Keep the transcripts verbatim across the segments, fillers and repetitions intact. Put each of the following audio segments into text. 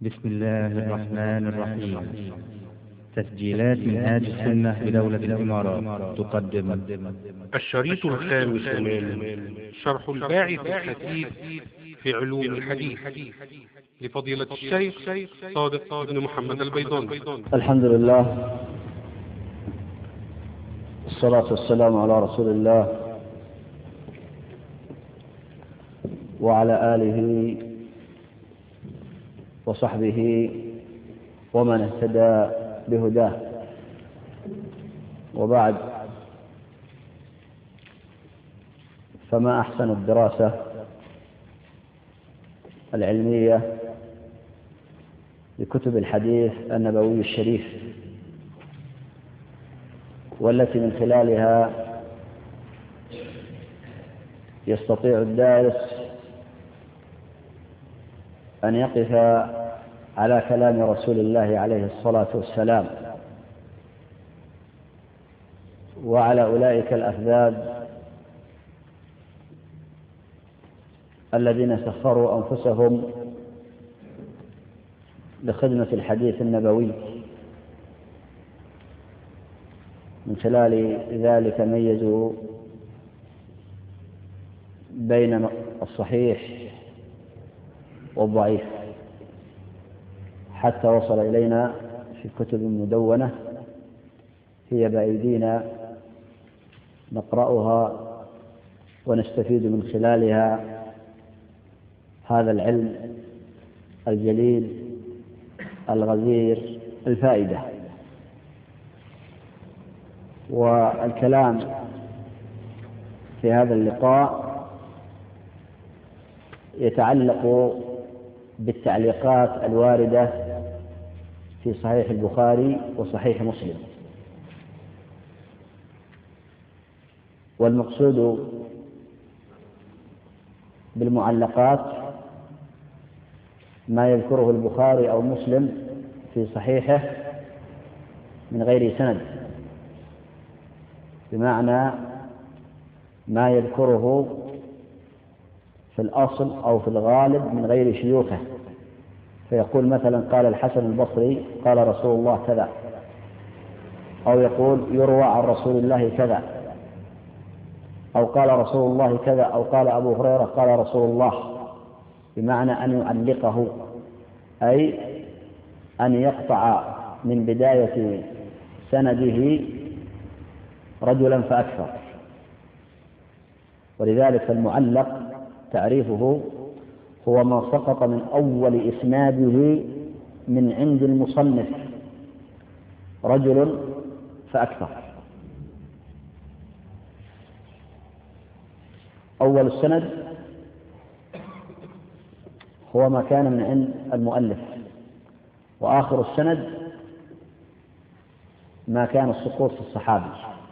بسم الله الرحمن الرحيم. تسجيلات منهاج السنة بدولة الإمارات تقدم الشريط الخامس من شرح الباعث الحثيث في علوم الحديث لفضيلة الشيخ صادق بن محمد البيضاني. الحمد لله، الصلاة والسلام على رسول الله وعلى آله وصحبه ومن اهتدى بهداه، وبعد، فما أحسن الدراسة العلمية لكتب الحديث النبوي الشريف، والتي من خلالها يستطيع الدارس أن يقف على كلام رسول الله عليه الصلاة والسلام وعلى أولئك الأفذاذ الذين سخروا أنفسهم لخدمة الحديث النبوي. من خلال ذلك ميزوا بين الصحيح والضعيف، حتى وصل إلينا في كتب مدونة هي بأيدينا نقرأها ونستفيد من خلالها هذا العلم الجليل الغزير الفائدة. والكلام في هذا اللقاء يتعلق بالتعليقات الواردة في صحيح البخاري وصحيح مسلم. والمقصود بالمعلقات ما يذكره البخاري أو مسلم في صحيحه من غير سند، بمعنى ما يذكره في الأصل أو في الغالب من غير شيوخه، فيقول مثلا قال الحسن البصري قال رسول الله كذا، أو يقول يروى عن رسول الله كذا، أو قال رسول الله كذا، أو قال أبو هريرة قال رسول الله، بمعنى أن يعلقه، أي أن يقطع من بداية سنده رجلا فأكثر. ولذلك المعلق تعريفه هو ما سقط من أول إسناده من عند المصنف رجل فأكثر. أول السند هو ما كان من عند المؤلف، وآخر السند ما كان السقوط في الصحابي.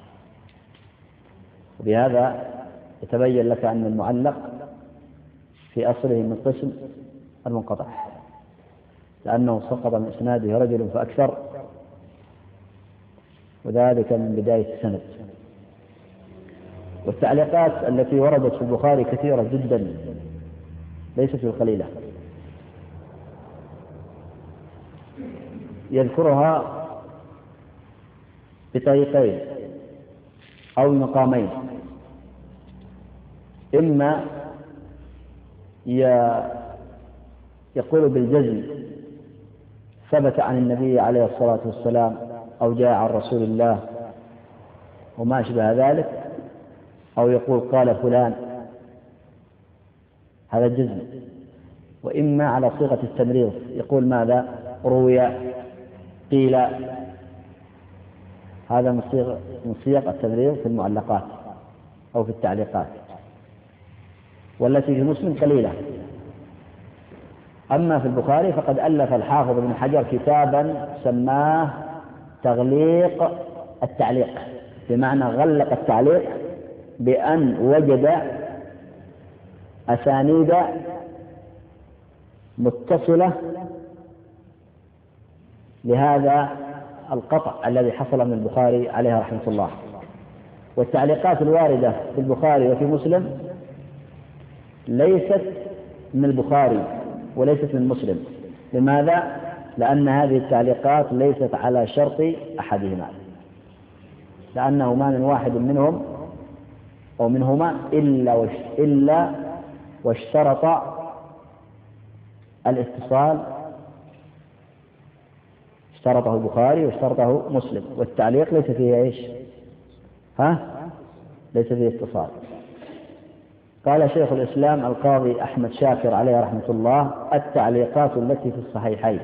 وبهذا يتبين لك أن المعلق في أصله من قسم المنقطع، لأنه سقط من إسناده رجل فأكثر، وذلك من بداية السند. والتعليقات التي وردت في البخاري كثيرة جدا، ليست القليلة، يذكرها بطريقين أو مقامين: إما يقول بالجزم ثبت عن النبي عليه الصلاة والسلام أو جاء عن رسول الله وما أشبه ذلك، أو يقول قال فلان، هذا جزم. وإما على صيغة التمريض، يقول ماذا؟ روي، قيل. هذا من صيغ التمريض في المعلقات أو في التعليقات، والتي في مسلم قليلة. أما في البخاري فقد ألف الحافظ ابن حجر كتابا سماه تغليق التعليق، بمعنى غلق التعليق بأن وجد أسانيد متصلة لهذا القطع الذي حصل من البخاري عليه رحمة الله. والتعليقات الواردة في البخاري وفي مسلم ليست من البخاري وليست من مسلم، لماذا؟ لأن هذه التعليقات ليست على شرط أحدهما، لأنه ما من واحد منهم أو منهما إلا وش إلا واشترط الاتصال، اشترطه البخاري واشترطه مسلم، والتعليق ليس فيه ايش؟ ها؟ ليس فيه اتصال. قال شيخ الإسلام القاضي أحمد شاكر عليه رحمة الله: التعليقات التي في الصحيحين.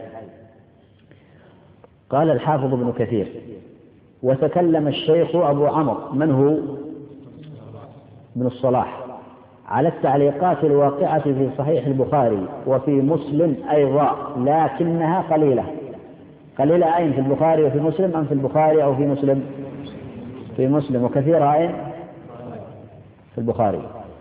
قال الحافظ ابن كثير: وتكلم الشيخ أبو عمرو من هو؟ ابن الصلاح على التعليقات الواقعة في صحيح البخاري وفي مسلم أيضا، لكنها قليلة. قليلة أين؟ في البخاري وفي مسلم أم في البخاري أو في مسلم؟ في مسلم. وكثيرة أين؟ في البخاري.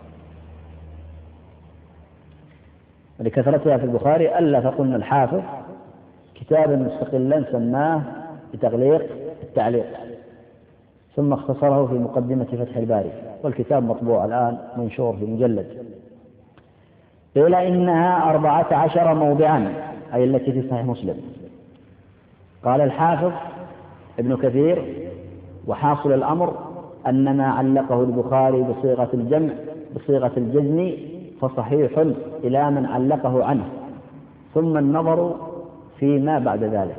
لكثرتها في البخاري ألف قلنا الحافظ كتابا مستقلا سماه بتغليق التعليق، ثم اختصره في مقدمة فتح الباري، والكتاب مطبوع الآن منشور في مجلد. قيل إنها أربعة عشر موضعا، أي التي في صحيح مسلم. قال الحافظ ابن كثير: وحاصل الأمر أن ما علقه البخاري بصيغة الجمع بصيغة الجزم فصحيح إلى من علقه عنه، ثم النظر فيما بعد ذلك.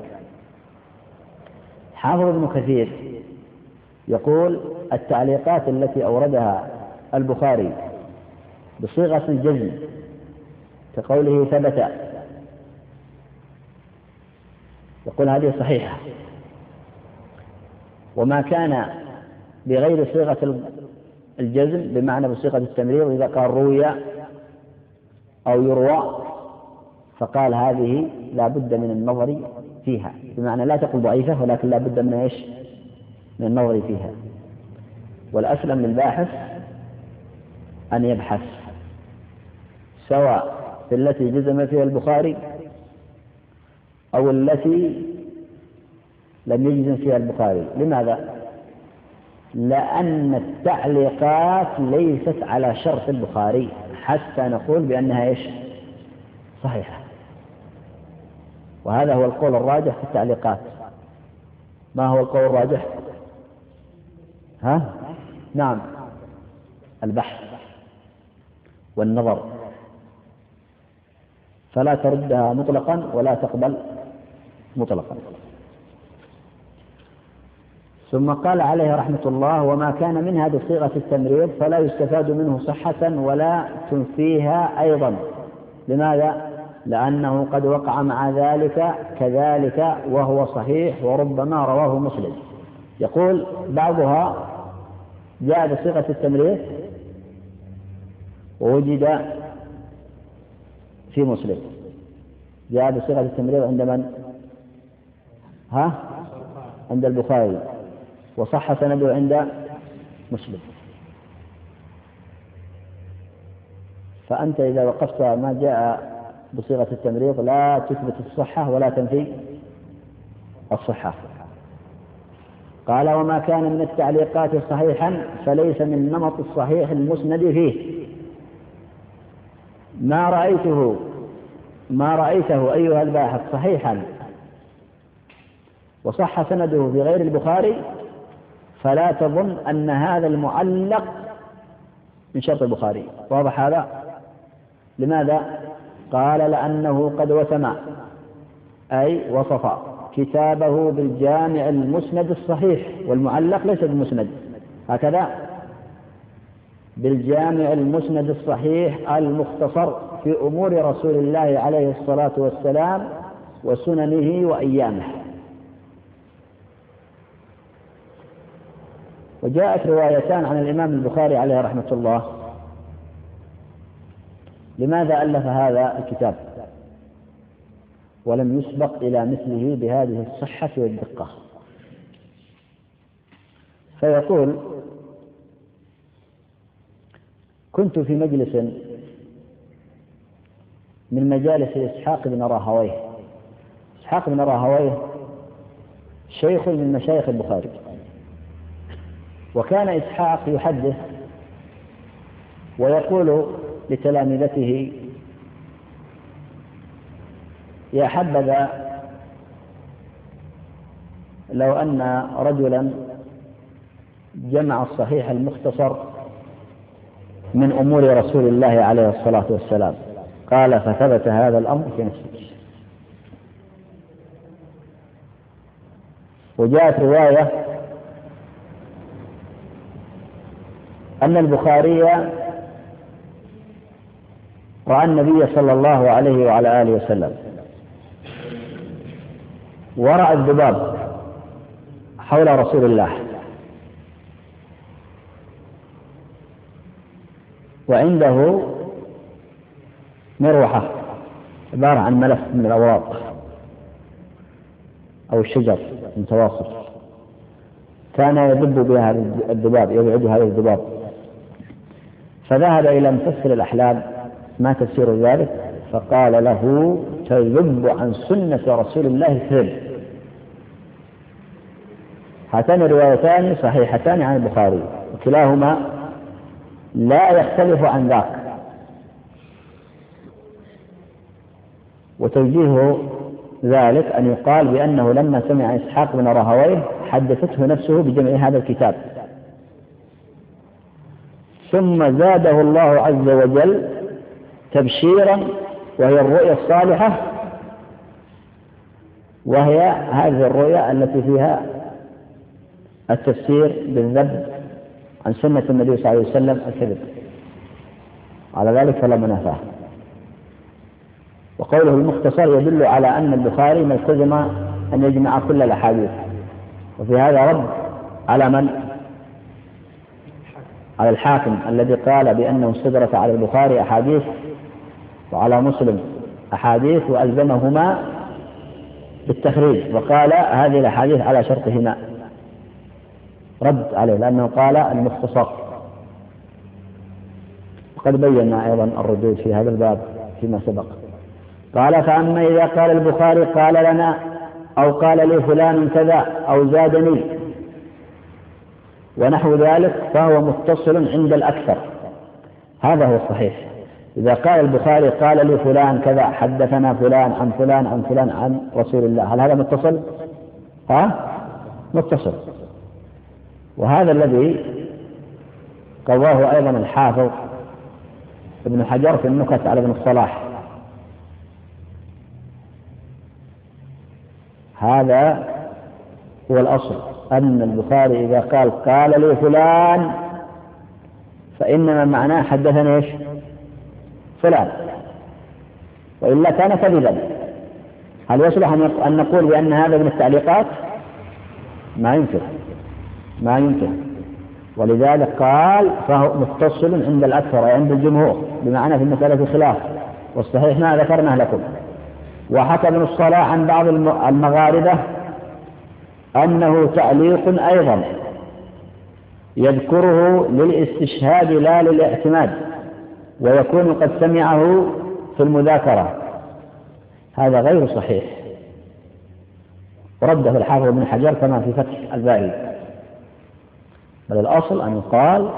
حافظ ابن كثير يقول: التعليقات التي أوردها البخاري بصيغة الجزم كقوله ثبت، يقول هذه صحيحة. وما كان بغير صيغة الجزم بمعنى بصيغة التمريض، إذا قال روي أو يروى فقال هذه لا بد من النظر فيها، بمعنى لا تقل ضعيفة ولكن لا بد من إيش؟ من النظر فيها. والأسلم للباحث أن يبحث سواء في التي جزم فيها البخاري أو التي لم يجزم فيها البخاري. لماذا؟ لأن التعليقات ليست على شرط البخاري حتى نقول بأنها إيش؟ صحيحة. وهذا هو القول الراجح في التعليقات. ما هو القول الراجح؟ ها؟ نعم، البحث والنظر، فلا تردها مطلقا ولا تقبل مطلقا. ثم قال عليه رحمة الله: وما كان منها بصيغة التمريض فلا يستفاد منه صحة ولا تنفيها أيضا. لماذا؟ لأنه قد وقع مع ذلك كذلك وهو صحيح وربما رواه مسلم. يقول بعضها جاء بصيغة التمريض ووجد في مسلم، جاء بصيغة التمريض عند من؟ ها؟ عند البخاري، وصح سنده عند مسلم. فأنت إذا وقفت ما جاء بصيغة التمريض لا تثبت الصحة ولا تنفي الصحة. قال: وما كان من التعليقات صحيحا فليس من نمط الصحيح المسند فيه. ما رأيته ما رأيته أيها الباحث صحيحا وصح سنده في غير البخاري فلا تظن أن هذا المعلق من شرط البخاري. واضح هذا؟ لماذا؟ قال: لأنه قد وسم أي وصف كتابه بالجامع المسند الصحيح، والمعلق ليس بالمسند، هكذا بالجامع المسند الصحيح المختصر في أمور رسول الله عليه الصلاة والسلام وسننه وأيامه. وجاءت روايتان عن الإمام البخاري عليه رحمة الله. لماذا ألف هذا الكتاب ولم يسبق إلى مثله بهذه الصحة والدقة؟ فيقول: كنت في مجلس من مجالس إسحاق بن راهويه. إسحاق بن راهويه شيخ من مشايخ البخاري، وكان إسحاق يحدث ويقول لتلامذته: يا حبذا لو أن رجلا جمع الصحيح المختصر من أمور رسول الله عليه الصلاة والسلام، قال فثبت هذا الأمر في نفسه. وجاءت رواية أن البخاري رأى النبي صلى الله عليه وعلى آله وسلم ورأى الذباب حول رسول الله، وعنده مروحة عبارة عن ملف من الأوراق أو الشجر متواصل، كان يدب بها الذباب، يبعد هذا الذباب. فذهب إلى مفسر الأحلام ما تفسير ذلك، فقال له تذب عن سنة رسول الله كذب. هاتان الروايتان صحيحتان عن البخاري، وكلاهما لا يختلف عن ذاك. وتوجيه ذلك أن يقال بأنه لما سمع إسحاق بن راهويه حدثته نفسه بجمع هذا الكتاب، ثم زاده الله عز وجل تبشيرا، وهي الرؤيا الصالحة، وهي هذه الرؤيا التي فيها التفسير بالذب عن سنة النبي صلى الله عليه وسلم الكذب، على ذلك فلا منافاه. وقوله المختصر يدل على أن البخاري ملتزم أن يجمع كل الأحاديث، وفي هذا رد على من؟ على الحاكم الذي قال بأنه استدرك على البخاري أحاديث وعلى مسلم أحاديث وألزمهما بالتخريج، وقال هذه الأحاديث على شرطهما، رد عليه لأنه قال المختصر. وقد بينا أيضا الردود في هذا الباب فيما سبق. قال فأما إذا قال البخاري قال لنا أو قال لي فلان كذا أو زادني ونحو ذلك فهو متصل عند الأكثر، هذا هو الصحيح. إذا قال البخاري قال لي فلان كذا، حدثنا فلان عن فلان عن فلان عن رسول الله، هل هذا متصل؟ ها؟ متصل. وهذا الذي قضاه أيضا الحافظ ابن حجر في النكت على ابن الصلاح. هذا هو الأصل، أن البخاري إذا قال قال لي فلان فإنما معناه حدثنا إيش؟ فلان، وإلا كان كذبا. هل يصلح أن نقول بأن هذا من التعليقات؟ ما يمكن ما يمكن ولذلك قال فهو متصل عند الأكثر وعند الجمهور، بمعنى في المسألة خلاف، والصحيح ما ذكرناه لكم. وحكى ابن الصلاح عن بعض المغاربة أنه تعليق أيضا يذكره للاستشهاد لا للاعتماد، ويكون قد سمعه في المذاكرة، هذا غير صحيح، ورده الحافظ ابن حجر كما في فتح الباري. بل الأصل أن يقال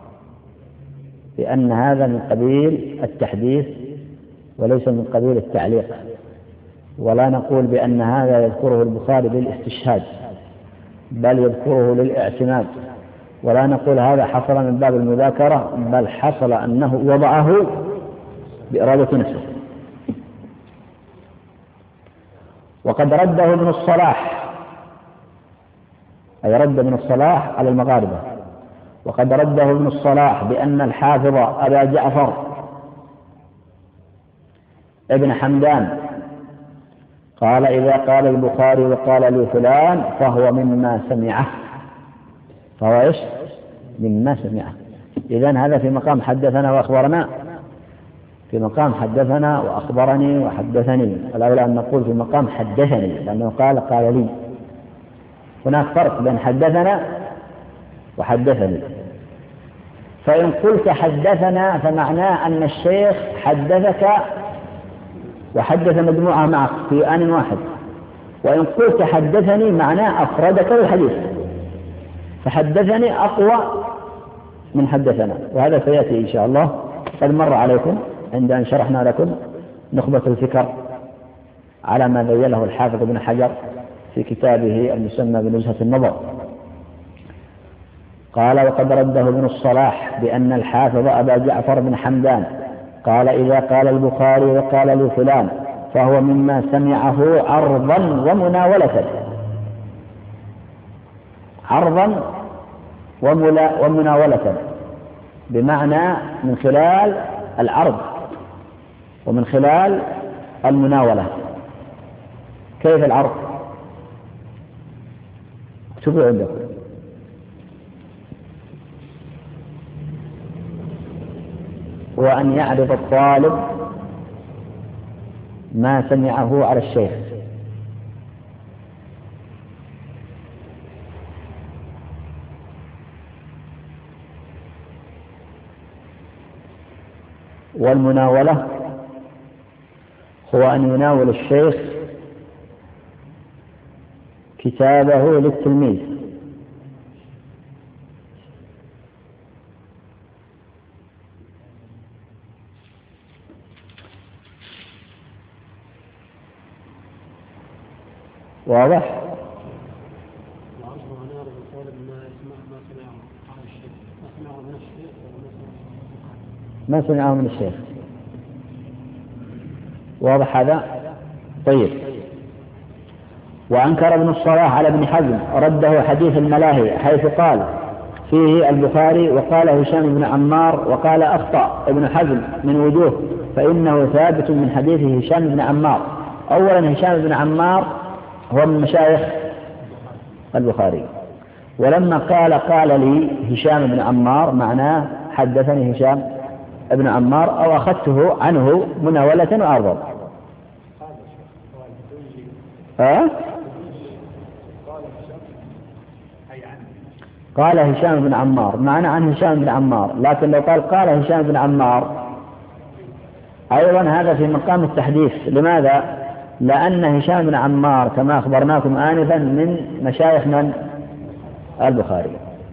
بأن هذا من قبيل التحديث وليس من قبيل التعليق، ولا نقول بأن هذا يذكره البخاري للاستشهاد، بل يذكره للاعتماد، ولا نقول هذا حصل من باب المذاكرة، بل حصل أنه وضعه بإرادة نفسه. وقد رده ابن الصلاح، أي رد ابن الصلاح على المغاربة، وقد رده ابن الصلاح بأن الحافظ أبا جعفر ابن حمدان قال إذا قال البخاري وقال لي فلان فهو مما سمعه، فهو إيش؟ مما سمعه. إذن هذا في مقام حدثنا وأخبرنا، في مقام حدثنا وأخبرني وحدثني، الأولى أن نقول في مقام حدثني، لأنه قال قال لي. هناك فرق بين حدثنا وحدثني. فإن قلت حدثنا فمعناه أن الشيخ حدثك وحدث مجموعة معك في آن واحد، وإن قلت حدثني معناه أفردك الحديث، فحدثني أقوى من حدثنا، وهذا سيأتي إن شاء الله. قد مر عليكم عند أن شرحنا لكم نخبة الفكر على ما بينه الحافظ ابن حجر في كتابه المسمى بنزهة النظر. قال: وقد رده ابن الصلاح بأن الحافظ أبا جعفر بن حمدان قال: إذا قال البخاري وقال لي فلان فهو مما سمعه عرضا ومناولة. عرضا ومناولة بمعنى من خلال العرض ومن خلال المناولة. كيف العرض؟ شوفوا عندكم: وأن يعرض الطالب ما سمعه على الشيخ. والمناولة هو أن يناول الشيخ كتابه للتلميذ. واضح؟ ما سمعه من الشيخ. واضح هذا؟ طيب. وأنكر ابن الصلاح على ابن حزم رده حديث الملاهي حيث قال فيه البخاري وقال هشام بن عمار، وقال أخطأ ابن حزم من وجوه فإنه ثابت من حديث هشام بن عمار. أولا هشام بن عمار هو من مشايخ البخاري، ولما قال قال لي هشام بن عمار معناه حدثني هشام ابن عمار أو أخذته عنه مناولة وعرضا. أه؟ قال هشام بن عمار معنى عن هشام بن عمار، لكن لو قال قال هشام بن عمار أيضا هذا في مقام التحديث. لماذا؟ لأن هشام بن عمار كما أخبرناكم آنفا من مشايخ من البخاري.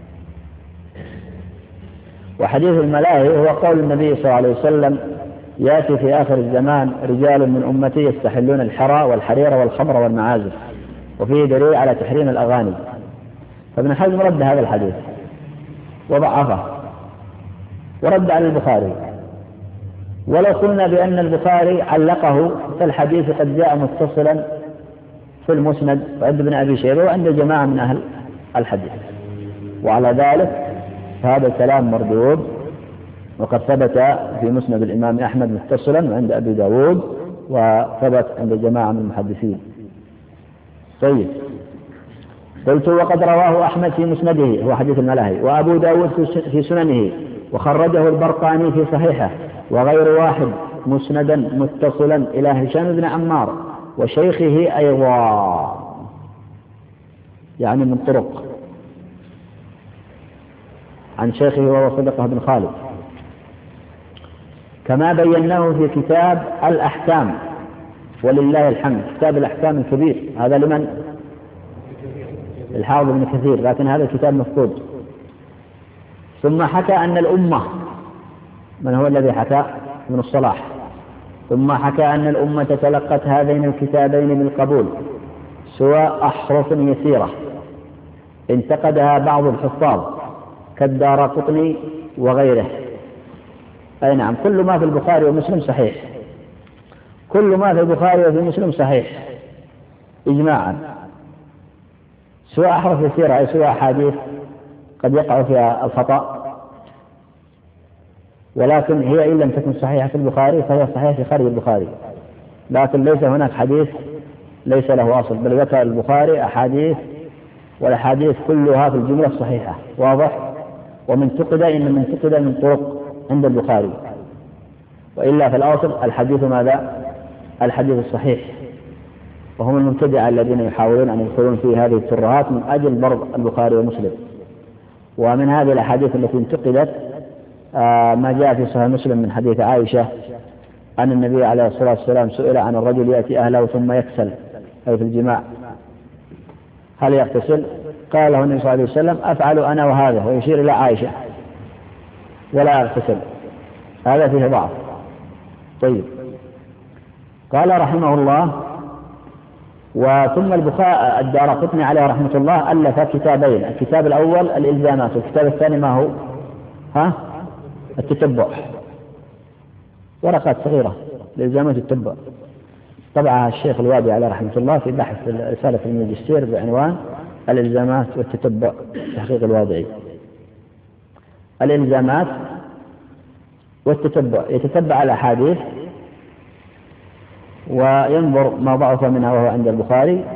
وحديث الملاهي هو قول النبي صلى الله عليه وسلم: يأتي في آخر الزمان رجال من أمتي يستحلون الحرى والحرير والخمر والمعازف، وفيه دليل على تحريم الأغاني. فابن حزم رد هذا الحديث وضعفه ورد على البخاري. ولو قلنا بأن البخاري علقه فالحديث قد جاء متصلا في المسند وعند ابن أبي شيبة وعند جماعة من أهل الحديث، وعلى ذلك فهذا الكلام مردود، وقد ثبت في مسند الإمام أحمد متصلا وعند أبي داود وثبت عند جماعة من المحدثين. طيب. قلت: وقد رواه أحمد في مسنده هو حديث الملاهي، وأبو داود في سننه، وخرجه البرقاني في صحيحه، وغير واحد مسندا متصلا إلى هشام بن عمار وشيخه أيضا، يعني من طرق عن شيخه وهو صدقة بن خالد، كما بيناه في كتاب الأحكام ولله الحمد. كتاب الأحكام الكبير هذا لمن؟ الحافظ ابن كثير، لكن هذا الكتاب مفقود. ثم حكى أن الأمة، من هو الذي حكى؟ ابن الصلاح. ثم حكى أن الأمة تلقت هذين الكتابين بالقبول سوى أحرف يسيرة انتقدها بعض الحفاظ كالدارقطني وغيره. أي نعم، كل ما في البخاري ومسلم صحيح، كل ما في البخاري وفي مسلم صحيح إجماعا، سوى أحرف يسيرة أي سوى أحاديث قد يقع فيها الخطأ، ولكن هي إن لم تكن صحيحة في البخاري فهي صحيحة في خارج البخاري، لكن ليس هناك حديث ليس له أصل، بل ذكر البخاري أحاديث والأحاديث كلها في الجملة الصحيحة. واضح؟ ومن تقد إن من تقد من طرق عند البخاري، وإلا في الأصل الحديث ماذا؟ الحديث الصحيح. وهم المبتدعة الذين يحاولون أن يدخلون في هذه الترهات من أجل ضرب البخاري ومسلم. ومن هذه الأحاديث التي انتقدت آه ما جاء في صحيح مسلم من حديث عائشة أن النبي عليه الصلاة والسلام سئل عن الرجل يأتي أهله ثم يكسل أي في الجماع هل يغتسل؟ قال له النبي صلى الله عليه وسلم: أفعل أنا وهذا، ويشير إلى عائشة، ولا أغتسل. هذا فيه ضعف. طيب. قال رحمه الله: وثم البخاري الدارقطني عليه رحمة الله ألف كتابين، الكتاب الأول الإلزامات، والكتاب الثاني ما هو؟ ها؟ التتبع، ورقات صغيرة الإلزامات التتبع، طبعها الشيخ الوادي عليه رحمة الله في بحث رسالة الماجستير بعنوان الإلزامات والتتبع، تحقيق الوادعي. الإلزامات والتتبع، يتتبع الأحاديث وينظر ما ضعف منها وهو عند البخاري،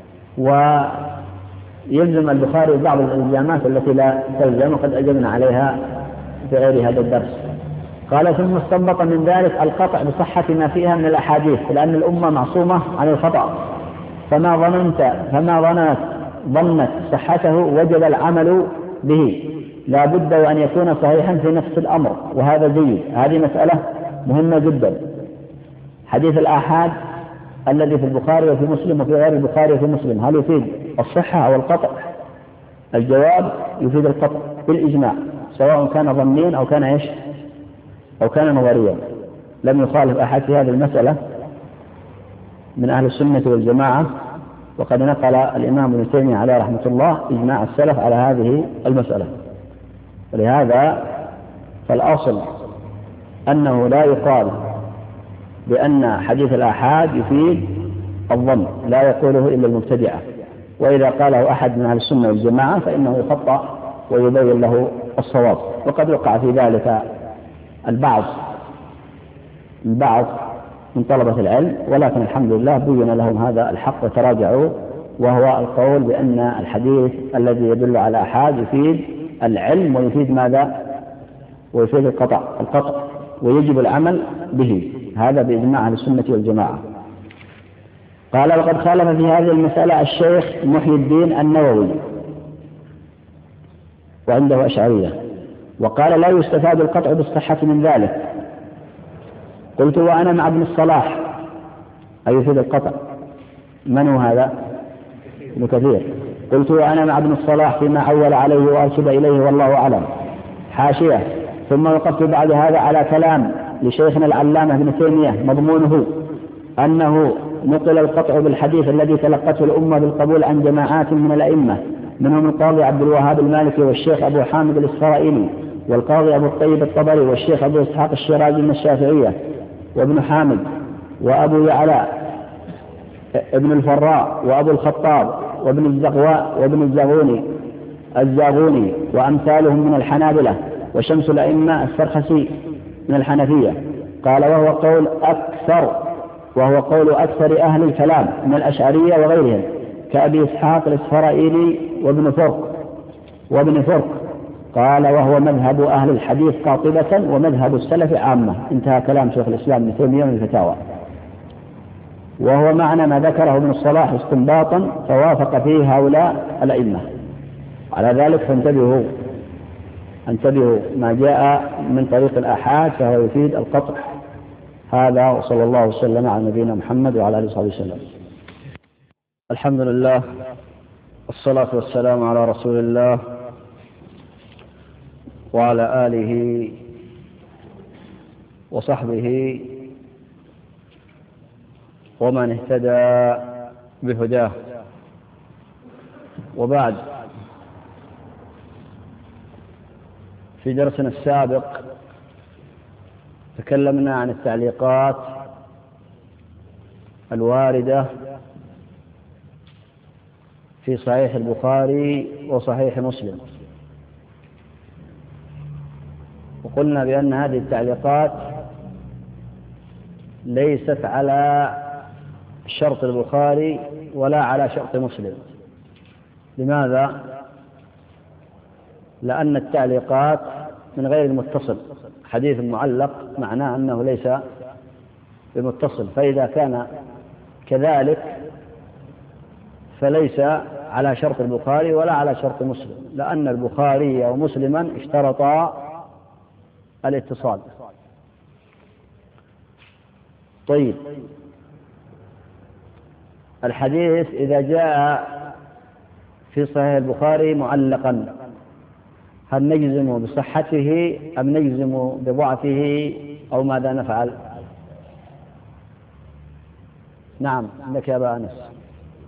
ويلزم البخاري بعض الإلزامات التي لا تلزم، وقد أجبنا عليها في غير هذا الدرس. قال ثم استنبط من ذلك القطع بصحة ما فيها من الأحاديث، لأن الأمة معصومة عن الخطأ، فما ظننت فما ظننت ظنت صحته وجب العمل به، لا بد وأن يكون صحيحا في نفس الأمر، وهذا جيد. هذه مسألة مهمة جدا. حديث الآحاد الذي في البخاري وفي مسلم وفي غير البخاري وفي مسلم، هل يفيد الصحة أو القطع؟ الجواب يفيد القطع بالإجماع، سواء كان ظنيا أو كان إيش أو كان نظريا. لم يخالف أحد في هذه المسألة من أهل السنة والجماعة، وقد نقل الإمام ابن تيمية عليه رحمة الله إجماع السلف على هذه المسألة. ولهذا فالأصل أنه لا يقال بأن حديث الآحاد يفيد الظن، لا يقوله إلا المبتدعة، وإذا قاله أحد من أهل السنة والجماعة فإنه يخطأ ويبين له الصواب. وقد وقع في ذلك البعض البعض من طلبة العلم، ولكن الحمد لله بين لهم هذا الحق وتراجعوا، وهو القول بأن الحديث الذي يدل على آحاد يفيد العلم ويفيد ماذا؟ ويفيد القطع القطع ويجب العمل به، هذا بإجماع أهل السنة والجماعة. قال وقد خالف في هذه المسألة الشيخ محي الدين النووي وعنده أشعرية، وقال لا يستفاد القطع بالصحة من ذلك. قلت وأنا مع ابن الصلاح، أي يفيد القطع. من هو هذا؟ ابن كثير. قلت وأنا مع ابن الصلاح فيما عول عليه وأرشد إليه والله أعلم. حاشية. ثم وقفت بعد هذا على كلام لشيخنا العلامة ابن تيمية مضمونه أنه نقل القطع بالحديث الذي تلقته الأمة بالقبول عن جماعات من الأئمة، منهم القاضي عبد الوهاب المالكي والشيخ أبو حامد الإسرائيلي والقاضي أبو الطيب الطبري والشيخ أبو إسحاق الشيرازي من الشافعية وابن حامد وأبو يعلى ابن الفراء وأبو الخطاب وابن الزغواء وابن الزغوني الزاغوني وأمثالهم من الحنابلة وشمس الأئمة السرخسي من الحنفية. قال وهو قول أكثر وهو قول أكثر أهل الكلام من الأشعرية وغيرهم كأبي إسحاق الإسرائيلي وابن فرق وابن فرق. قال وهو مذهب أهل الحديث قاطبة ومذهب السلف عامة. انتهى كلام شيخ الإسلام ابن تيمية من الفتاوى. وهو معنى ما ذكره ابن الصلاح استنباطا فوافق فيه هؤلاء الأئمة. على ذلك فانتبهوا انتبهوا ما جاء من طريق الآحاد فهو يفيد القطع. هذا وصلى الله وسلم على نبينا محمد وعلى آله وصحبه وسلم. الحمد لله والصلاة والسلام على رسول الله وعلى آله وصحبه ومن اهتدى بهداه. وبعد، في درسنا السابق تكلمنا عن التعليقات الواردة في صحيح البخاري وصحيح مسلم، وقلنا بأن هذه التعليقات ليست على شرط البخاري ولا على شرط مسلم. لماذا؟ لأن التعليقات من غير المتصل. حديث معلق معناه أنه ليس بمتصل، فإذا كان كذلك فليس على شرط البخاري ولا على شرط مسلم، لأن البخاري ومسلما اشترطا الاتصال. طيب، الحديث إذا جاء في صحيح البخاري معلقا هل نجزم بصحته أم نجزم بضعفه أو ماذا نفعل؟ نعم، لك يا أبا أنس.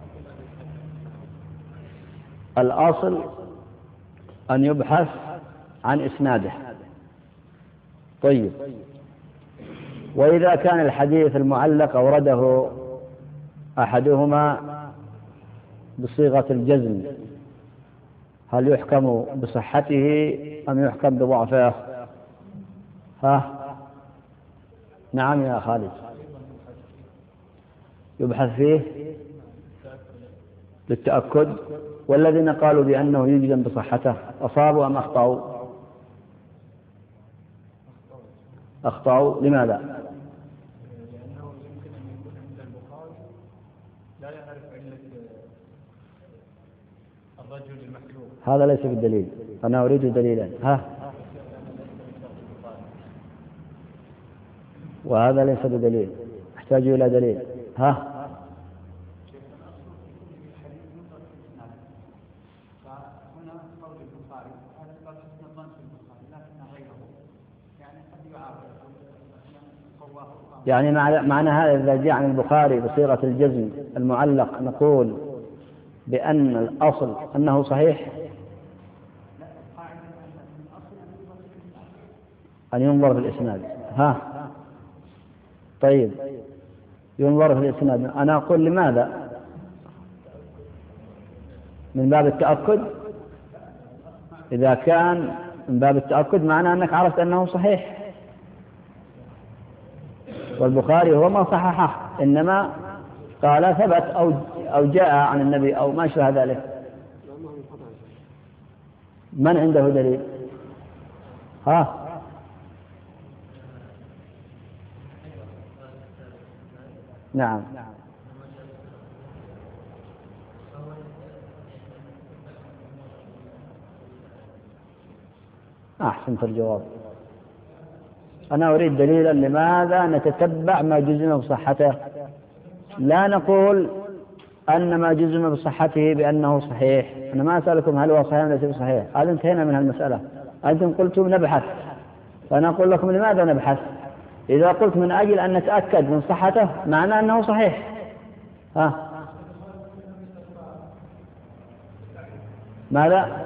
الأصل أن يبحث عن إسناده. طيب، وإذا كان الحديث المعلق أورده أحدهما بصيغة الجزم هل يحكم بصحته أم يحكم بضعفه؟ ها؟ نعم يا خالد، يبحث فيه للتأكد. والذين قالوا بأنه يجزم بصحته أصابوا أم أخطأوا؟ أخطأوا. لماذا؟ لأنه يمكن أن يكون عند البخاري لا يعرف علة الرجل المحلوب. هذا ليس بالدليل، أنا أريد دليلا. ها؟ وهذا ليس بدليل، أحتاج إلى دليل. ها؟ يعني معنى هذا إذا جاء عن البخاري بصيغة الجزم المعلق نقول بأن الأصل أنه صحيح؟ أن ينظر في الإسناد. ها؟ طيب، ينظر في الإسناد. أنا أقول لماذا؟ من باب التأكد. إذا كان من باب التأكد معناه أنك عرفت أنه صحيح، والبخاري هو ما صححه، إنما قال ثبت أو أو جاء عن النبي أو ما شابه ذلك. من عنده دليل؟ ها؟ نعم. أحسنت الجواب. أنا أريد دليلا لماذا نتتبع ما جزم بصحته. لا نقول أن ما جزم بصحته بأنه صحيح. أنا ما أسألكم هل هو صحيح أم ليس صحيح، هذا انتهينا من المسألة. أنتم قلتم نبحث، فأنا أقول لكم لماذا نبحث. إذا قلت من أجل أن نتأكد من صحته معناه أنه صحيح. ها؟ ماذا؟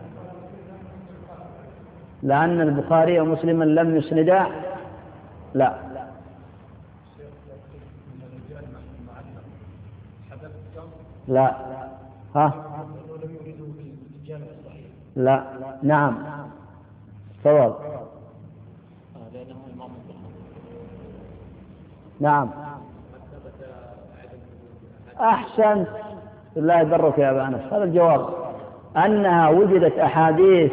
لأن البخاري ومسلما لم يسندا؟ لا. لا. ها؟ لا. نعم. صواب. نعم. أحسنت، الله يبارك يا أبا أنس. هذا الجواب، أنها وجدت أحاديث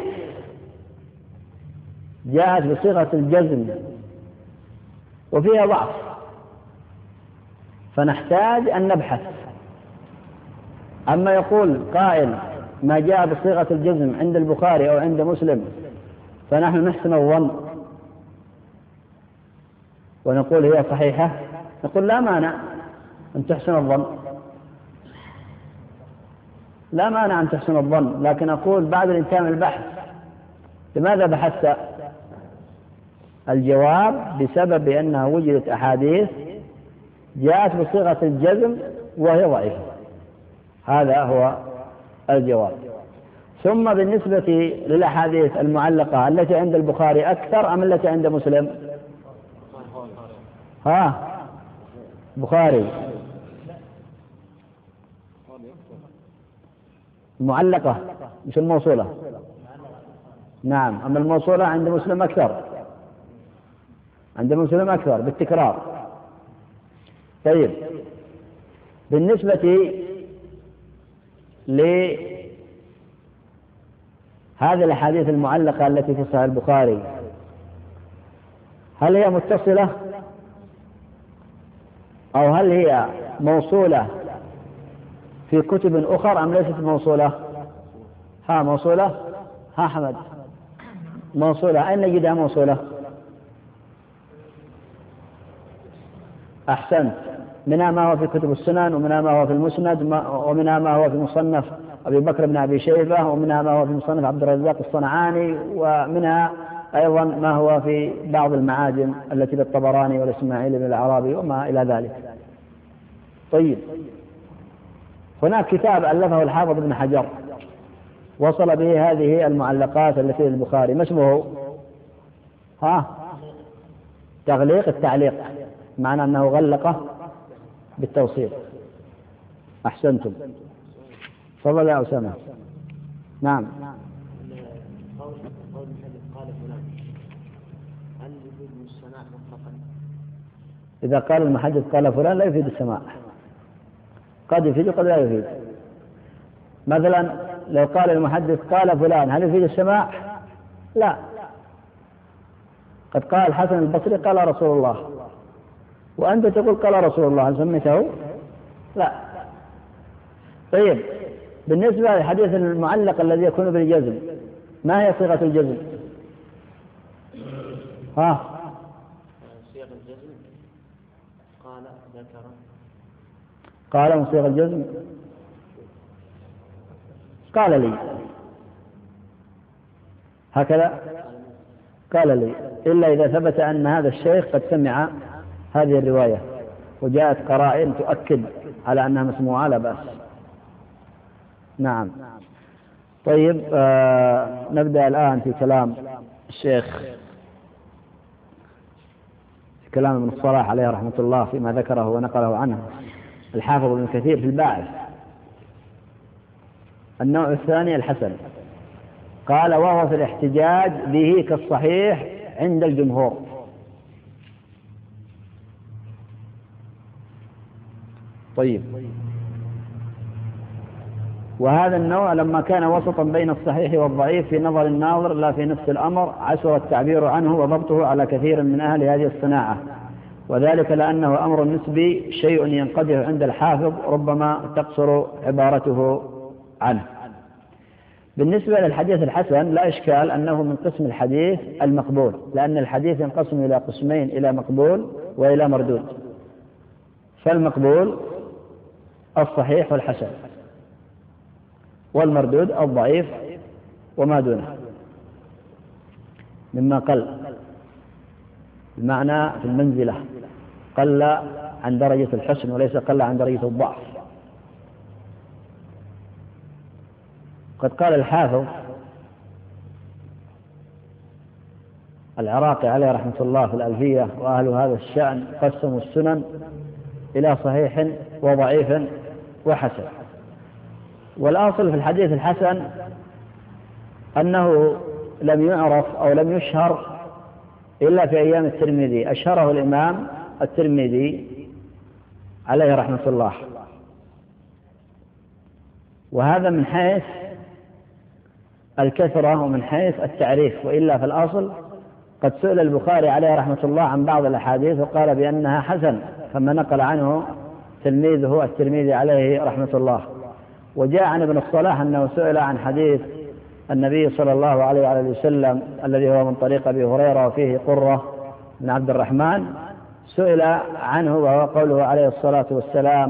جاءت بصيغة الجزم وفيها ضعف، فنحتاج أن نبحث. أما يقول قائل ما جاء بصيغة الجزم عند البخاري أو عند مسلم فنحن نحسن الظن ونقول هي صحيحة، نقول لا مانع أن تحسن الظن، لا مانع أن تحسن الظن، لكن أقول بعد الانتهاء من البحث لماذا بحثت؟ الجواب بسبب أنها وجدت أحاديث جاءت بصيغة الجزم وهي ضعيفة. هذا هو الجواب. ثم بالنسبة للأحاديث المعلقة التي عند البخاري أكثر أم التي عند مسلم؟ ها؟ بخاري المعلقة مش الموصولة. نعم. أما الموصولة عند مسلم أكثر، عند مسلم أكثر بالتكرار. طيب، بالنسبة لهذه الأحاديث المعلقة التي في صحيح البخاري هل هي متصلة أو هل هي موصولة في كتب أخرى أم ليست موصولة؟ ها موصولة؟ ها حمد موصولة. أين نجدها موصولة؟ أحسنت. منها ما هو في كتب السنن، ومنها ما هو في المسند، ومنها ما هو في مصنف أبي بكر بن أبي شيبة، ومنها ما هو في مصنف عبد الرزاق الصنعاني، ومنها أيضا ما هو في بعض المعاجم التي للطبراني والإسماعيلي بن العرابي وما إلى ذلك. طيب، هناك كتاب ألفه الحافظ ابن حجر وصل به هذه المعلقات التي للبخاري، ما اسمه؟ ها؟ تغليق التعليق، معنى أنه غلقه بالتوصيل. أحسنتم. تفضل يا أسامة. نعم. قول المحدث قال فلان، هل يفيد من السماع مطلقا؟ إذا قال المحدث قال فلان لا يفيد السماع، قد يفيد وقد لا يفيد. مثلا لو قال المحدث قال فلان هل يفيد السماع؟ لا. قد قال الحسن البصري قال رسول الله، وأنت تقول قال رسول الله، هل سميته؟ لا. طيب، بالنسبة للحديث المعلق الذي يكون بالجزم، ما هي صيغة الجزم؟ ها؟ صيغ الجزم قال ذكر. قال من صيغ الجزم قال لي، هكذا قال لي، إلا إذا ثبت أن هذا الشيخ قد سمع هذه الرواية وجاءت قرائن تؤكد على أنها مسموعة لا بأس. نعم. طيب، آه نبدأ الآن في كلام الشيخ، في كلام ابن الصلاح عليه رحمة الله فيما ذكره ونقله عنه الحافظ ابن كثير في الباعث. النوع الثاني الحسن، قال وهو في الاحتجاج به كالصحيح عند الجمهور. طيب، وهذا النوع لما كان وسطا بين الصحيح والضعيف في نظر الناظر لا في نفس الأمر عسر التعبير عنه وضبطه على كثير من أهل هذه الصناعة، وذلك لأنه أمر نسبي، شيء ينقدح عند الحافظ ربما تقصر عبارته عنه. بالنسبة للحديث الحسن لا إشكال أنه من قسم الحديث المقبول، لأن الحديث ينقسم إلى قسمين، إلى مقبول وإلى مردود. فالمقبول الصحيح والحسن، والمردود الضعيف وما دونه مما قل، بمعنى في المنزلة قل عن درجة الحسن وليس قل عن درجة الضعف. قد قال الحافظ العراقي عليه رحمة الله في الألفية: وأهل هذا الشأن قسموا السنن إلى صحيح وضعيف وحسن. والأصل في الحديث الحسن أنه لم يعرف أو لم يشهر إلا في أيام الترمذي، أشهره الإمام الترمذي عليه رحمة الله، وهذا من حيث الكثرة ومن حيث التعريف. وإلا في الأصل قد سئل البخاري عليه رحمة الله عن بعض الأحاديث وقال بأنها حسن، فما نقل عنه تلميذه الترمذي عليه رحمة الله. وجاء عن ابن الصلاح أنه سئل عن حديث النبي صلى الله عليه وآله وسلم الذي هو من طريق أبي هريرة وفيه قرة بن عبد الرحمن، سئل عنه وهو قوله عليه الصلاة والسلام: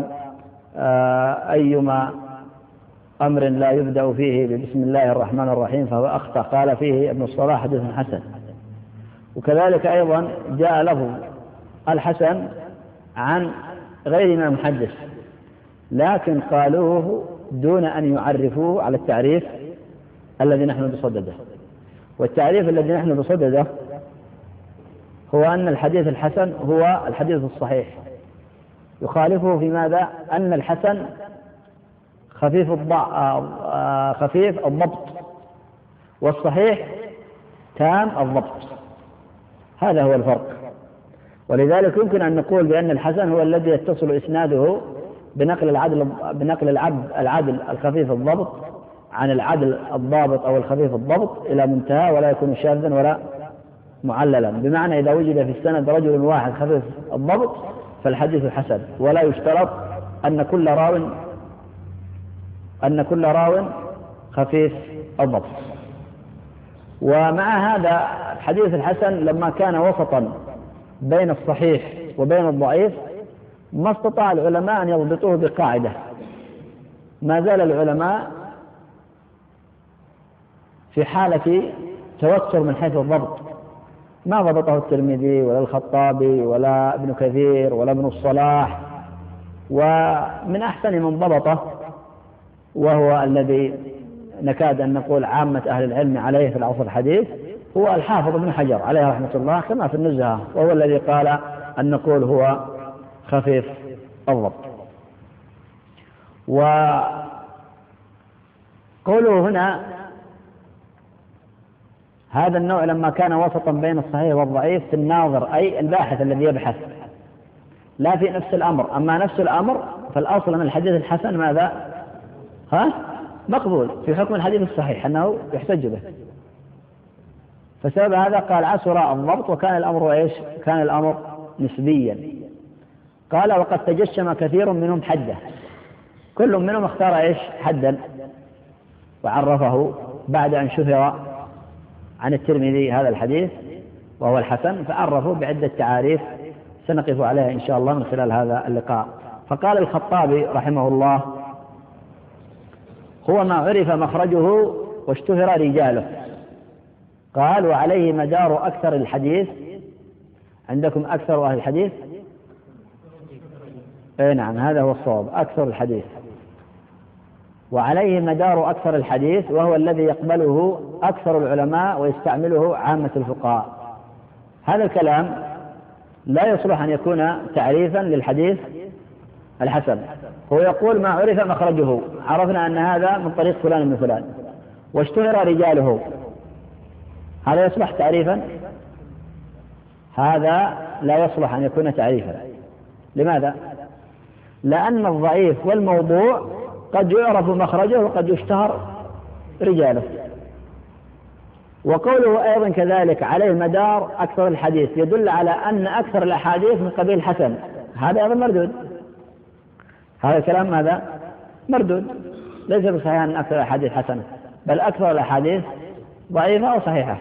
أيما أمر لا يبدأ فيه بسم الله الرحمن الرحيم فهو أخطأ. قال فيه ابن الصلاح حديث حسن. وكذلك أيضا جاء لفظ الحسن عن غير من المحدث، لكن قالوه دون أن يعرفوه على التعريف الذي نحن بصدده. والتعريف الذي نحن بصدده هو أن الحديث الحسن هو الحديث الصحيح، يخالفه في ماذا؟ أن الحسن خفيف خفيف الضبط، والصحيح تام الضبط. هذا هو الفرق. ولذلك يمكن أن نقول بأن الحسن هو الذي يتصل إسناده بنقل العدل بنقل العبد العدل الخفيف الضبط عن العدل الضابط أو الخفيف الضبط إلى منتهى، ولا يكون شاذا ولا معللا. بمعنى إذا وجد في السند رجل واحد خفيف الضبط فالحديث حسن، ولا يشترط أن كل راو أن كل راو خفيف الضبط. ومع هذا الحديث الحسن لما كان وسطا بين الصحيح وبين الضعيف ما استطاع العلماء أن يضبطوه بقاعدة. ما زال العلماء في حالة توتر من حيث الضبط، ما ضبطه الترمذي ولا الخطابي ولا ابن كثير ولا ابن الصلاح. ومن أحسن من ضبطه وهو الذي نكاد أن نقول عامة أهل العلم عليه في العصر الحديث هو الحافظ ابن حجر عليه رحمة الله كما في النزهة، وهو الذي قال النقول هو خفيف الضبط. وقوله هنا هذا النوع لما كان وسطا بين الصحيح والضعيف في الناظر أي الباحث الذي يبحث لا في نفس الأمر. أما نفس الأمر فالأصل من الحديث الحسن ماذا؟ ها؟ مقبول في حكم الحديث الصحيح أنه يحتج به. فسبب هذا قال عسر الضبط وكان الأمر إيش؟ كان الأمر نسبيا. قال وقد تجشم كثير منهم حده، كل منهم اختار إيش؟ حدا وعرفه بعد أن شهر عن الترمذي هذا الحديث وهو الحسن، فعرفوا بعدة تعاريف سنقف عليها إن شاء الله من خلال هذا اللقاء. فقال الخطابي رحمه الله هو ما عرف مخرجه واشتهر رجاله. قال وعليه مدار أكثر الحديث. عندكم أكثر أهل الحديث؟ اي نعم هذا هو الصواب، أكثر الحديث. وعليه مدار أكثر الحديث وهو الذي يقبله أكثر العلماء ويستعمله عامة الفقهاء. هذا الكلام لا يصلح أن يكون تعريفا للحديث الحسن. هو يقول ما عرف مخرجه، عرفنا أن هذا من طريق فلان من فلان، واشتهر رجاله، هذا يصلح تعريفا؟ هذا لا يصلح أن يكون تعريفا. لماذا؟ لأن الضعيف والموضوع قد يعرف مخرجه وقد يشتهر رجاله. وقوله أيضا كذلك عليه مدار أكثر الحديث يدل على أن أكثر الأحاديث من قبيل حسن، هذا أيضا مردود. هذا الكلام ماذا؟ مردود، ليس بصحيح أن أكثر الأحاديث حسنة، بل أكثر الأحاديث ضعيفة وصحيحة.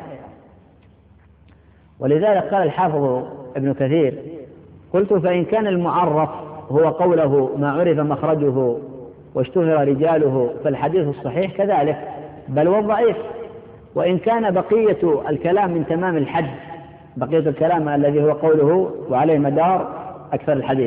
ولذلك قال الحافظ ابن كثير قلت فإن كان المعرف هو قوله ما عرف مخرجه واشتهر رجاله فالحديث الصحيح كذلك بل والضعيف. وإن كان بقية الكلام من تمام الحد، بقية الكلام الذي هو قوله وعليه مدار أكثر الحديث،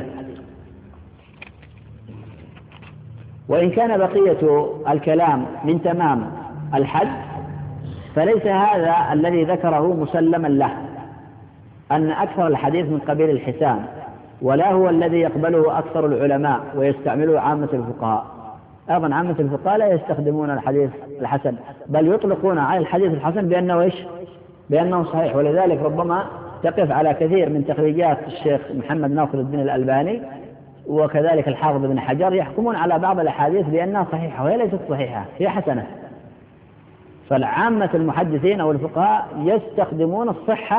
وإن كان بقية الكلام من تمام الحد فليس هذا الذي ذكره مسلما له أن أكثر الحديث من قبيل الحسان، ولا هو الذي يقبله أكثر العلماء ويستعمله عامة الفقهاء. أيضا عامة الفقهاء لا يستخدمون الحديث الحسن، بل يطلقون على الحديث الحسن بأنه إيش؟ بأنه صحيح. ولذلك ربما تقف على كثير من تخريجات الشيخ محمد ناصر الدين الألباني وكذلك الحافظ ابن حجر يحكمون على بعض الأحاديث بأنها صحيحة وهي ليست صحيحة، هي حسنة. فالعامة المحدثين أو الفقهاء يستخدمون الصحة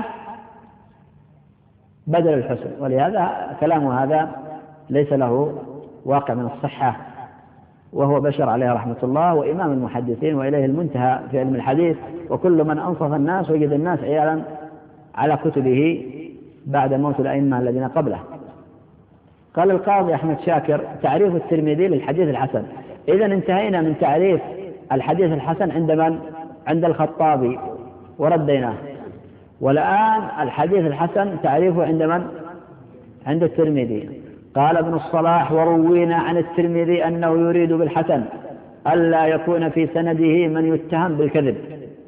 بدل الحسن، ولهذا كلامه هذا ليس له واقع من الصحة، وهو بشر عليه رحمة الله وإمام المحدثين وإليه المنتهى في علم الحديث، وكل من أنصف الناس وجد الناس عيالا على كتبه بعد موت الأئمة الذين قبله. قال القاضي أحمد شاكر تعريف الترمذي للحديث الحسن. إذا انتهينا من تعريف الحديث الحسن عند من؟ عند الخطابي ورديناه. والآن الحديث الحسن تعريفه عند من؟ عند الترمذي. قال ابن الصلاح وروينا عن الترمذي أنه يريد بالحسن ألا يكون في سنده من يتهم بالكذب،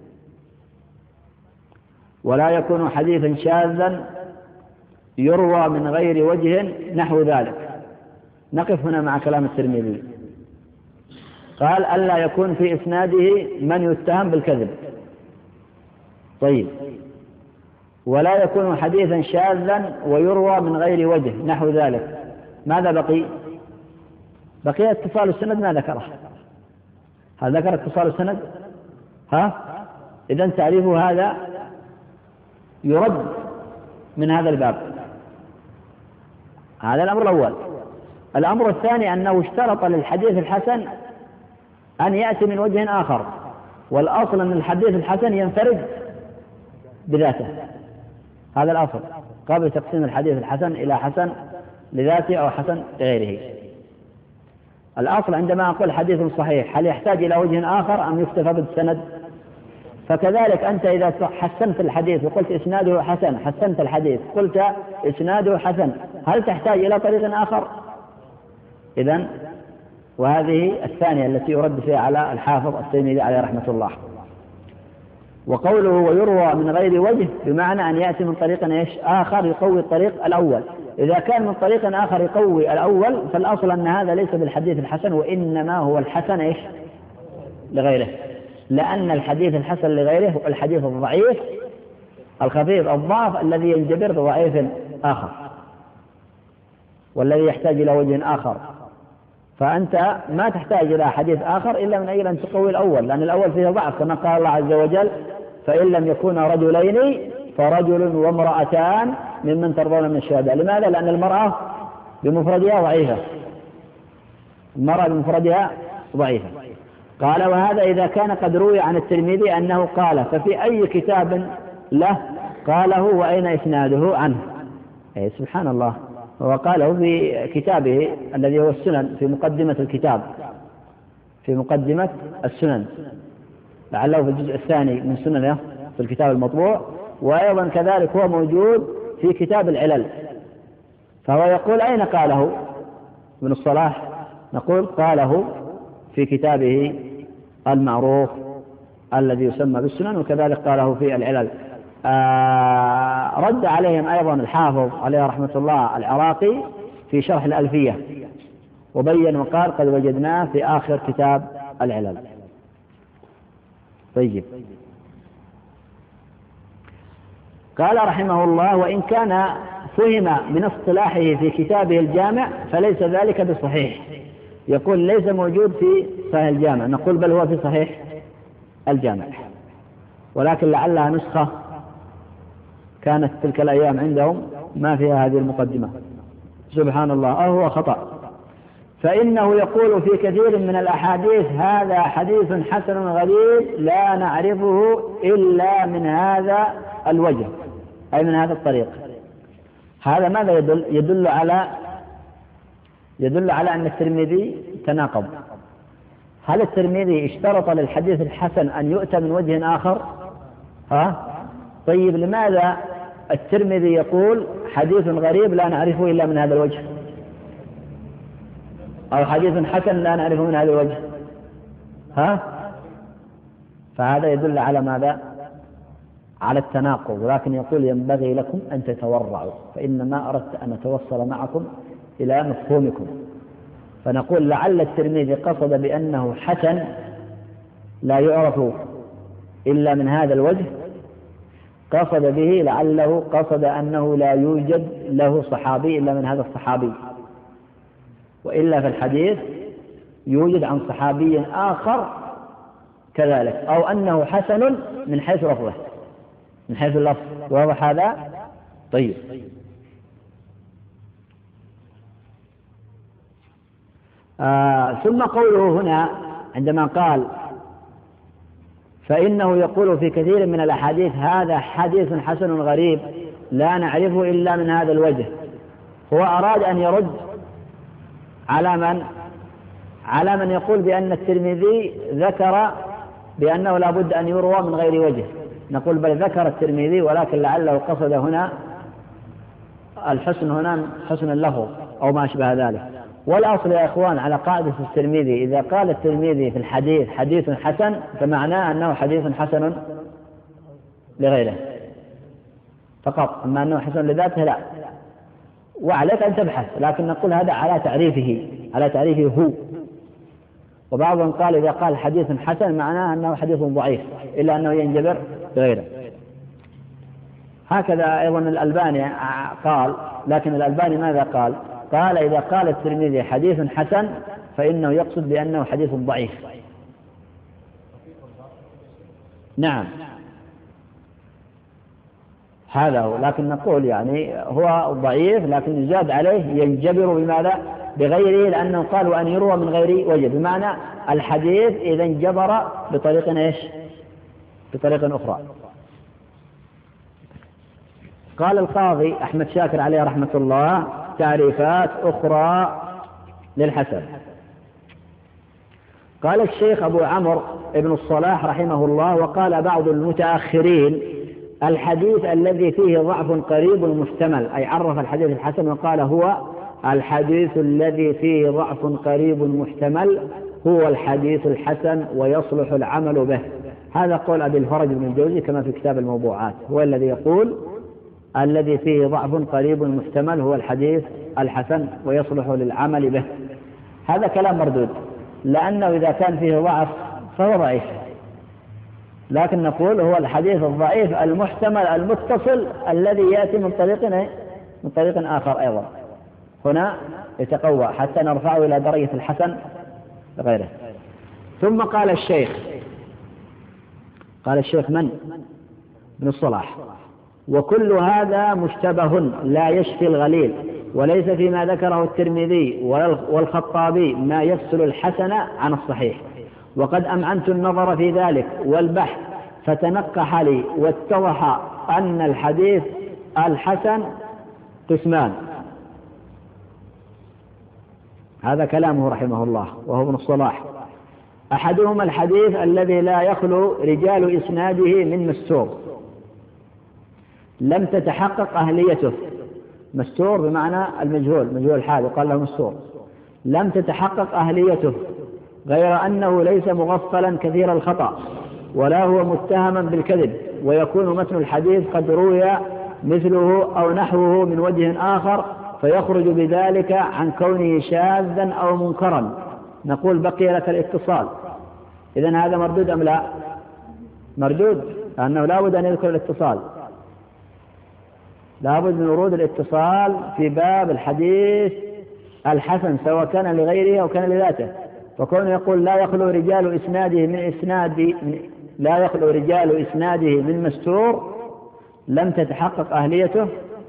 ولا يكون حديثا شاذا يروى من غير وجه نحو ذلك. نقف هنا مع كلام الترمذي. قال ألا يكون في إسناده من يتهم بالكذب، طيب، ولا يكون حديثا شاذا ويروى من غير وجه نحو ذلك. ماذا بقي؟ بقي اتصال السند، ما ذكره؟ هل ذكر اتصال السند؟ ها؟ إذن تعريفه هذا يرد من هذا الباب. هذا الأمر الأول. الأمر الثاني أنه اشترط للحديث الحسن أن يأتي من وجه آخر، والأصل أن الحديث الحسن ينفرد بذاته، هذا الأصل قبل تقسيم الحديث الحسن إلى حسن لذاته أو حسن لغيره. الأصل عندما أقول حديث صحيح هل يحتاج إلى وجه آخر أم يكتفى بالسند؟ فكذلك أنت إذا حسنت الحديث وقلت إسناده حسن، حسنت الحديث قلت إسناده حسن، هل تحتاج إلى طريق آخر؟ إذن وهذه الثانية التي يرد فيها على الحافظ الترمذي عليه رحمة الله. وقوله ويروى من غير وجه بمعنى أن يأتي من طريق إيش آخر يقوي الطريق الأول. إذا كان من طريق آخر يقوي الأول فالأصل أن هذا ليس بالحديث الحسن، وإنما هو الحسن إيش لغيره، لأن الحديث الحسن لغيره هو الحديث الضعيف الخفيف الضعف الذي ينجبر بضعيف آخر والذي يحتاج إلى وجه آخر. فأنت ما تحتاج إلى حديث آخر إلا من أجل أن تقوي الأول، لأن الأول فيه ضعف كما قال الله عز وجل فإن لم يكونا رجلين فرجل وامرأتان ممن ترضون من الشهداء. لماذا؟ لأن المرأة بمفردها ضعيفة، المرأة بمفردها ضعيفة. قال وهذا إذا كان قد روي عن الترمذي أنه قال، ففي أي كتاب له قاله وأين إسناده عنه؟ أي سبحان الله، وقاله في كتابه الذي هو السنن في مقدمة الكتاب، في مقدمة السنن، لعله في الجزء الثاني من سننه في الكتاب المطبوع، وأيضا كذلك هو موجود في كتاب العلل. فهو يقول أين قاله ابن الصلاح؟ نقول قاله في كتابه المعروف الذي يسمى بالسنن، وكذلك قاله في العلل. آه رد عليهم أيضا الحافظ عليه رحمة الله العراقي في شرح الألفية وبين وقال قد وجدناه في آخر كتاب العلل. طيب، قال رحمه الله وإن كان فهم من اصطلاحه في كتابه الجامع فليس ذلك بصحيح. يقول ليس موجود في صحيح الجامع، نقول بل هو في صحيح الجامع، ولكن لعلها نسخة كانت تلك الأيام عندهم ما فيها هذه المقدمة، سبحان الله، أو هو خطأ. فإنه يقول في كثير من الأحاديث هذا حديث حسن غريب لا نعرفه إلا من هذا الوجه، أي من هذا الطريق. هذا ماذا يدل؟ يدل على يدل على أن الترمذي تناقض. هل الترمذي اشترط للحديث الحسن أن يؤتى من وجه آخر؟ ها؟ طيب لماذا الترمذي يقول حديث غريب لا نعرفه إلا من هذا الوجه، أو حديث حسن لا نعرفه من هذا الوجه؟ ها؟ فهذا يدل على ماذا؟ على التناقض. ولكن يقول ينبغي لكم أن تتورعوا، فإنما أردت أن أتوصل معكم إلى مفهومكم. فنقول لعل الترمذي قصد بأنه حسن لا يعرف إلا من هذا الوجه، قصد به لعله قصد أنه لا يوجد له صحابي إلا من هذا الصحابي، وإلا في الحديث يوجد عن صحابي آخر كذلك، أو أنه حسن من حيث لفظه، من حيث اللفظ. واضح هذا؟ طيب، آه ثم قوله هنا عندما قال فإنه يقول في كثير من الأحاديث هذا حديث حسن غريب لا نعرفه إلا من هذا الوجه، هو أراد أن يرد على من على من يقول بأن الترمذي ذكر بأنه لا بد أن يروى من غير وجه. نقول بل ذكر الترمذي، ولكن لعله قصد هنا الحسن هنا حسن اللفظ أو ما أشبه ذلك. والأصل يا إخوان على قاعدة الترمذي إذا قال الترمذي في الحديث حديث حسن فمعناه أنه حديث حسن لغيره فقط، أما أنه حسن لذاته لا، وعليك أن تبحث، لكن نقول هذا على تعريفه على تعريفه هو. وبعضهم قال إذا قال حديث حسن معناه أنه حديث ضعيف إلا أنه ينجبر بغيره. هكذا أيضا الألباني قال، لكن الألباني ماذا قال؟ قال إذا قال الترمذي حديث حسن فإنه يقصد بأنه حديث ضعيف. نعم هذا هو، لكن نقول يعني هو ضعيف لكن يزاد عليه ينجبر بماذا؟ بغيره، لأنه قال وأن يروى من غير وجه، بمعنى الحديث إذا انجبر بطريق إيش؟ بطريق أخرى. قال القاضي أحمد شاكر عليه رحمة الله تعريفات أخرى للحسن. قال الشيخ أبو عمرو ابن الصلاح رحمه الله وقال بعض المتأخرين الحديث الذي فيه ضعف قريب محتمل، أي عرف الحديث الحسن وقال هو الحديث الذي فيه ضعف قريب محتمل هو الحديث الحسن ويصلح العمل به. هذا قول أبي الفرج بن الجوزي كما في كتاب الموضوعات، هو الذي يقول الذي فيه ضعف قريب محتمل هو الحديث الحسن ويصلح للعمل به. هذا كلام مردود، لأنه إذا كان فيه ضعف فهو ضعيف، لكن نقول هو الحديث الضعيف المحتمل المتصل الذي يأتي من طريق من طريق آخر أيضا، هنا يتقوى حتى نرفعه إلى درجة الحسن غيره. ثم قال الشيخ قال الشيخ من؟ ابن الصلاح: وكل هذا مشتبه لا يشفي الغليل، وليس فيما ذكره الترمذي والخطابي ما يفصل الحسن عن الصحيح، وقد أمعنت النظر في ذلك والبحث فتنقح لي واتضح أن الحديث الحسن قسمان. هذا كلامه رحمه الله وهو ابن الصلاح: أحدهما الحديث الذي لا يخلو رجال إسناده من مستور لم تتحقق أهليته. مستور بمعنى المجهول، مجهول الحال يقال له مستور. لم تتحقق أهليته، غير أنه ليس مغفلا كثير الخطأ ولا هو متهما بالكذب، ويكون متن الحديث قد روي مثله أو نحوه من وجه آخر فيخرج بذلك عن كونه شاذا أو منكرا. نقول بقي لك الاتصال. إذن هذا مردود أم لا؟ مردود، لأنه لا بد أن يذكر الاتصال، لا بد من ورود الاتصال في باب الحديث الحسن سواء كان لغيره أو كان لذاته. فكونه يقول لا يخلو رجال إسناده من إسناد لا يخلو رجال إسناده من مستور لم تتحقق أهليته،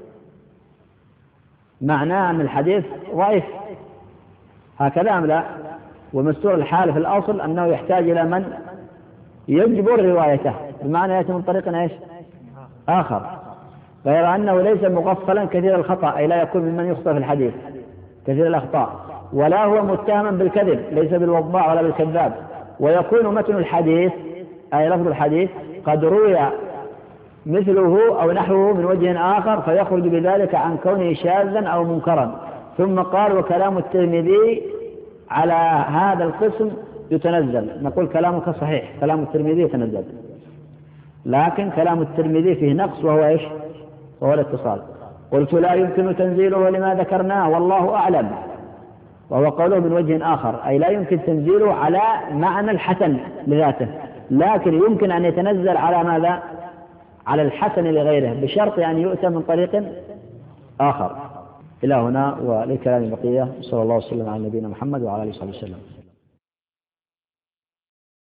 معناه أن الحديث ضعيف، هكذا أم لا؟ ومستور الحال في الأصل أنه يحتاج إلى من يجبر روايته، بمعنى يأتي من طريق إيش آخر، غير أنه ليس مغفلا كثير الخطأ، أي لا يكون ممن يخطئ في الحديث كثير الأخطاء، ولا هو متهما بالكذب، ليس بالوضاع ولا بالكذاب. ويكون متن الحديث أي لفظ الحديث قد روي مثله أو نحوه من وجه آخر فيخرج بذلك عن كونه شاذا أو منكرا. ثم قال: وكلام الترمذي على هذا القسم يتنزل. نقول كلامك صحيح، كلام الترمذي يتنزل، لكن كلام الترمذي فيه نقص وهو إيش؟ وهو الاتصال. قلت: لا يمكن تنزيله لما ذكرناه والله أعلم، وهو قوله من وجه آخر، أي لا يمكن تنزيله على معنى الحسن لذاته، لكن يمكن أن يتنزل على ماذا؟ على الحسن لغيره، بشرط أن يؤتى من طريق آخر. إلى هنا وللكلام بقية. صلى الله وسلم على نبينا محمد وعلى آله وصحبه وسلم.